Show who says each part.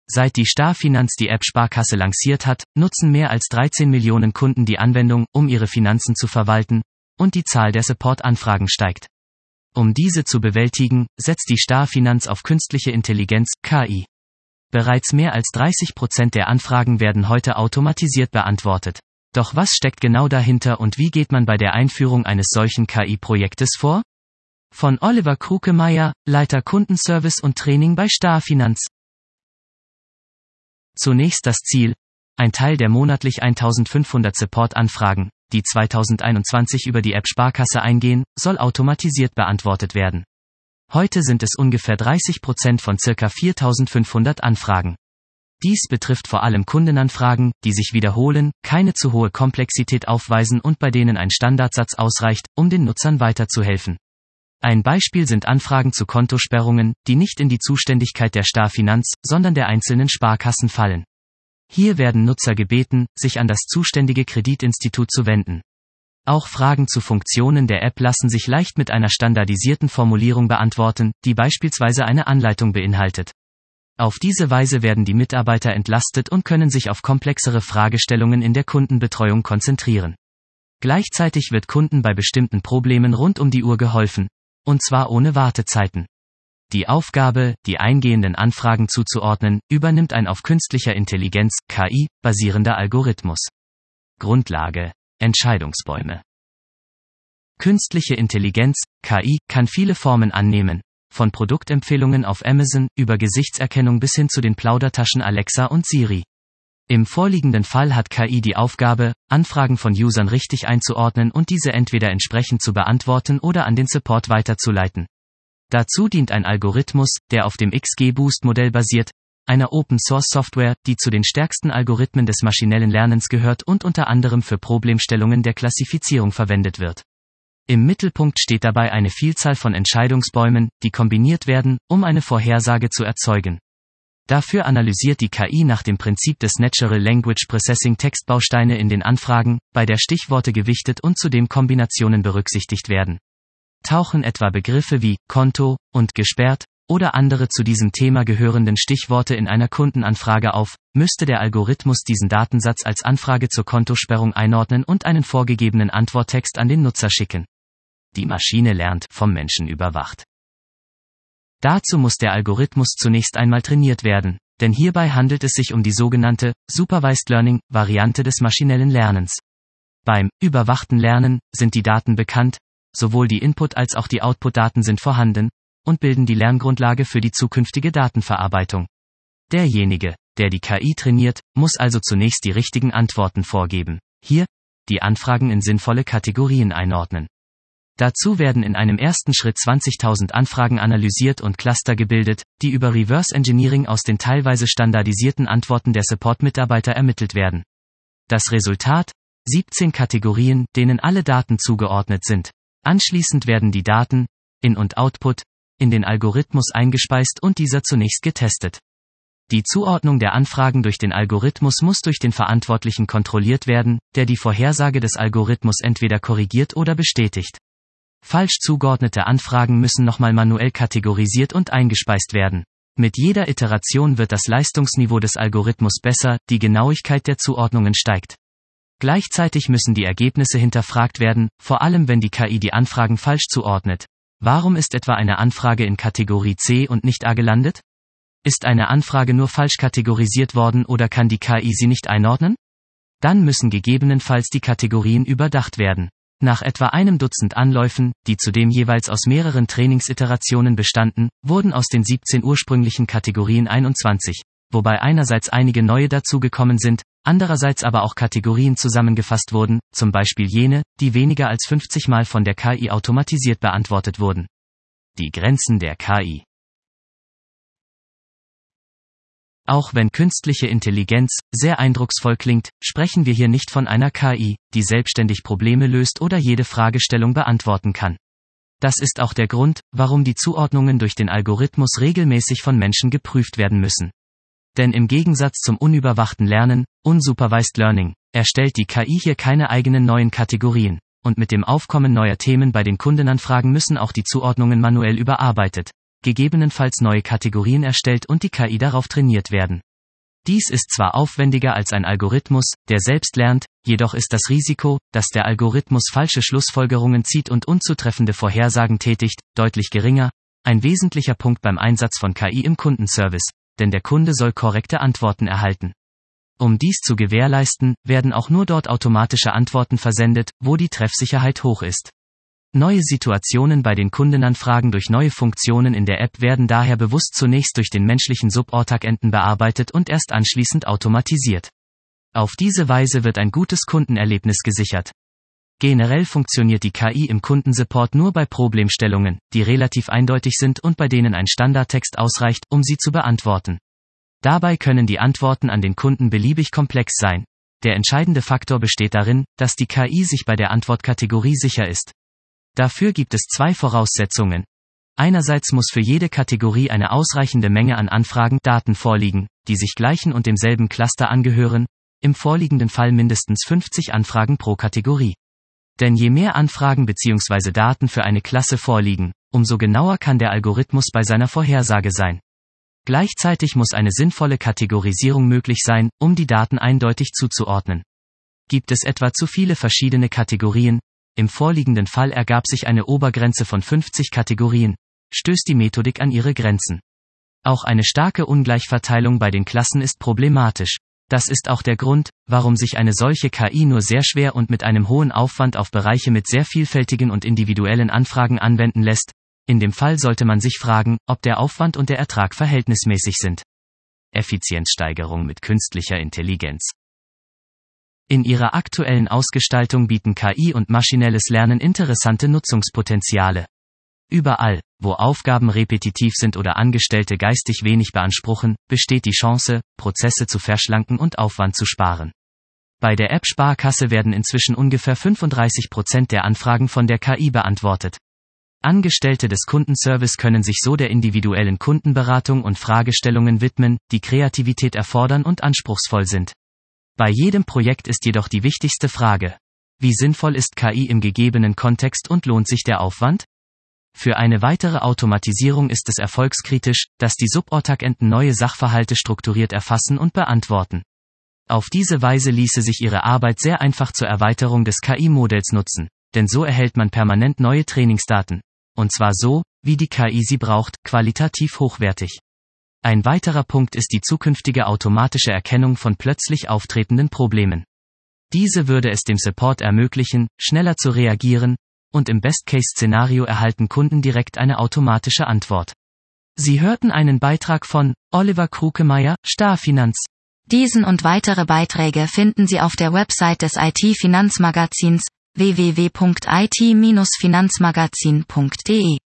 Speaker 1: Seit die Star-Finanz die App Sparkasse lanciert hat, nutzen mehr als 13 Millionen Kunden die Anwendung, um ihre Finanzen zu verwalten, und die Zahl der Support-Anfragen steigt. Um diese zu bewältigen, setzt die Star-Finanz auf künstliche Intelligenz, KI. Bereits mehr als 30% der Anfragen werden heute automatisiert beantwortet. Doch was steckt genau dahinter und wie geht man bei der Einführung eines solchen KI-Projektes vor? Von Oliver Krukemeyer, Leiter Kundenservice und Training bei Star-Finanz. Zunächst das Ziel: Ein Teil der monatlich 1500 Support-Anfragen, die 2021 über die App Sparkasse eingehen, soll automatisiert beantwortet werden. Heute sind es ungefähr 30% von ca. 4500 Anfragen. Dies betrifft vor allem Kundenanfragen, die sich wiederholen, keine zu hohe Komplexität aufweisen und bei denen ein Standardsatz ausreicht, um den Nutzern weiterzuhelfen. Ein Beispiel sind Anfragen zu Kontosperrungen, die nicht in die Zuständigkeit der Star-Finanz, sondern der einzelnen Sparkassen fallen. Hier werden Nutzer gebeten, sich an das zuständige Kreditinstitut zu wenden. Auch Fragen zu Funktionen der App lassen sich leicht mit einer standardisierten Formulierung beantworten, die beispielsweise eine Anleitung beinhaltet. Auf diese Weise werden die Mitarbeiter entlastet und können sich auf komplexere Fragestellungen in der Kundenbetreuung konzentrieren. Gleichzeitig wird Kunden bei bestimmten Problemen rund um die Uhr geholfen. Und zwar ohne Wartezeiten. Die Aufgabe, die eingehenden Anfragen zuzuordnen, übernimmt ein auf künstlicher Intelligenz, KI, basierender Algorithmus. Grundlage: Entscheidungsbäume. Künstliche Intelligenz, KI, kann viele Formen annehmen, von Produktempfehlungen auf Amazon, über Gesichtserkennung bis hin zu den Plaudertaschen Alexa und Siri. Im vorliegenden Fall hat KI die Aufgabe, Anfragen von Usern richtig einzuordnen und diese entweder entsprechend zu beantworten oder an den Support weiterzuleiten. Dazu dient ein Algorithmus, der auf dem XGBoost-Modell basiert, einer Open-Source-Software, die zu den stärksten Algorithmen des maschinellen Lernens gehört und unter anderem für Problemstellungen der Klassifizierung verwendet wird. Im Mittelpunkt steht dabei eine Vielzahl von Entscheidungsbäumen, die kombiniert werden, um eine Vorhersage zu erzeugen. Dafür analysiert die KI nach dem Prinzip des Natural Language Processing Textbausteine in den Anfragen, bei der Stichworte gewichtet und zudem Kombinationen berücksichtigt werden. Tauchen etwa Begriffe wie Konto und gesperrt oder andere zu diesem Thema gehörenden Stichworte in einer Kundenanfrage auf, müsste der Algorithmus diesen Datensatz als Anfrage zur Kontosperrung einordnen und einen vorgegebenen Antworttext an den Nutzer schicken. Die Maschine lernt, vom Menschen überwacht. Dazu muss der Algorithmus zunächst einmal trainiert werden, denn hierbei handelt es sich um die sogenannte Supervised Learning Variante des maschinellen Lernens. Beim überwachten Lernen sind die Daten bekannt, sowohl die Input- als auch die Output-Daten sind vorhanden und bilden die Lerngrundlage für die zukünftige Datenverarbeitung. Derjenige, der die KI trainiert, muss also zunächst die richtigen Antworten vorgeben. Hier, die Anfragen in sinnvolle Kategorien einordnen. Dazu werden in einem ersten Schritt 20.000 Anfragen analysiert und Cluster gebildet, die über Reverse Engineering aus den teilweise standardisierten Antworten der Support-Mitarbeiter ermittelt werden. Das Resultat: 17 Kategorien, denen alle Daten zugeordnet sind. Anschließend werden die Daten, In- und Output, in den Algorithmus eingespeist und dieser zunächst getestet. Die Zuordnung der Anfragen durch den Algorithmus muss durch den Verantwortlichen kontrolliert werden, der die Vorhersage des Algorithmus entweder korrigiert oder bestätigt. Falsch zugeordnete Anfragen müssen nochmal manuell kategorisiert und eingespeist werden. Mit jeder Iteration wird das Leistungsniveau des Algorithmus besser, die Genauigkeit der Zuordnungen steigt. Gleichzeitig müssen die Ergebnisse hinterfragt werden, vor allem wenn die KI die Anfragen falsch zuordnet. Warum ist etwa eine Anfrage in Kategorie C und nicht A gelandet? Ist eine Anfrage nur falsch kategorisiert worden oder kann die KI sie nicht einordnen? Dann müssen gegebenenfalls die Kategorien überdacht werden. Nach etwa einem Dutzend Anläufen, die zudem jeweils aus mehreren Trainingsiterationen bestanden, wurden aus den 17 ursprünglichen Kategorien 21, wobei einerseits einige neue dazugekommen sind, andererseits aber auch Kategorien zusammengefasst wurden, zum Beispiel jene, die weniger als 50 Mal von der KI automatisiert beantwortet wurden. Die Grenzen der KI. Auch wenn künstliche Intelligenz sehr eindrucksvoll klingt, sprechen wir hier nicht von einer KI, die selbstständig Probleme löst oder jede Fragestellung beantworten kann. Das ist auch der Grund, warum die Zuordnungen durch den Algorithmus regelmäßig von Menschen geprüft werden müssen. Denn im Gegensatz zum unüberwachten Lernen, Unsupervised Learning, erstellt die KI hier keine eigenen neuen Kategorien, und mit dem Aufkommen neuer Themen bei den Kundenanfragen müssen auch die Zuordnungen manuell überarbeitet, gegebenenfalls neue Kategorien erstellt und die KI darauf trainiert werden. Dies ist zwar aufwendiger als ein Algorithmus, der selbst lernt, jedoch ist das Risiko, dass der Algorithmus falsche Schlussfolgerungen zieht und unzutreffende Vorhersagen tätigt, deutlich geringer, ein wesentlicher Punkt beim Einsatz von KI im Kundenservice, denn der Kunde soll korrekte Antworten erhalten. Um dies zu gewährleisten, werden auch nur dort automatische Antworten versendet, wo die Treffsicherheit hoch ist. Neue Situationen bei den Kundenanfragen durch neue Funktionen in der App werden daher bewusst zunächst durch den menschlichen Supportagenten bearbeitet und erst anschließend automatisiert. Auf diese Weise wird ein gutes Kundenerlebnis gesichert. Generell funktioniert die KI im Kundensupport nur bei Problemstellungen, die relativ eindeutig sind und bei denen ein Standardtext ausreicht, um sie zu beantworten. Dabei können die Antworten an den Kunden beliebig komplex sein. Der entscheidende Faktor besteht darin, dass die KI sich bei der Antwortkategorie sicher ist. Dafür gibt es zwei Voraussetzungen. Einerseits muss für jede Kategorie eine ausreichende Menge an Anfragen-Daten vorliegen, die sich gleichen und demselben Cluster angehören, im vorliegenden Fall mindestens 50 Anfragen pro Kategorie. Denn je mehr Anfragen bzw. Daten für eine Klasse vorliegen, umso genauer kann der Algorithmus bei seiner Vorhersage sein. Gleichzeitig muss eine sinnvolle Kategorisierung möglich sein, um die Daten eindeutig zuzuordnen. Gibt es etwa zu viele verschiedene Kategorien? Im vorliegenden Fall ergab sich eine Obergrenze von 50 Kategorien, stößt die Methodik an ihre Grenzen. Auch eine starke Ungleichverteilung bei den Klassen ist problematisch. Das ist auch der Grund, warum sich eine solche KI nur sehr schwer und mit einem hohen Aufwand auf Bereiche mit sehr vielfältigen und individuellen Anfragen anwenden lässt. In dem Fall sollte man sich fragen, ob der Aufwand und der Ertrag verhältnismäßig sind. Effizienzsteigerung mit künstlicher Intelligenz. In ihrer aktuellen Ausgestaltung bieten KI und maschinelles Lernen interessante Nutzungspotenziale. Überall, wo Aufgaben repetitiv sind oder Angestellte geistig wenig beanspruchen, besteht die Chance, Prozesse zu verschlanken und Aufwand zu sparen. Bei der App Sparkasse werden inzwischen ungefähr 35% der Anfragen von der KI beantwortet. Angestellte des Kundenservice können sich so der individuellen Kundenberatung und Fragestellungen widmen, die Kreativität erfordern und anspruchsvoll sind. Bei jedem Projekt ist jedoch die wichtigste Frage: Wie sinnvoll ist KI im gegebenen Kontext und lohnt sich der Aufwand? Für eine weitere Automatisierung ist es erfolgskritisch, dass die Supportagenten neue Sachverhalte strukturiert erfassen und beantworten. Auf diese Weise ließe sich ihre Arbeit sehr einfach zur Erweiterung des KI-Modells nutzen, denn so erhält man permanent neue Trainingsdaten. Und zwar so, wie die KI sie braucht, qualitativ hochwertig. Ein weiterer Punkt ist die zukünftige automatische Erkennung von plötzlich auftretenden Problemen. Diese würde es dem Support ermöglichen, schneller zu reagieren, und im Best-Case-Szenario erhalten Kunden direkt eine automatische Antwort. Sie hörten einen Beitrag von Oliver Krukemeyer, Starfinanz.
Speaker 2: Diesen und weitere Beiträge finden Sie auf der Website des IT-Finanzmagazins www.it-finanzmagazin.de.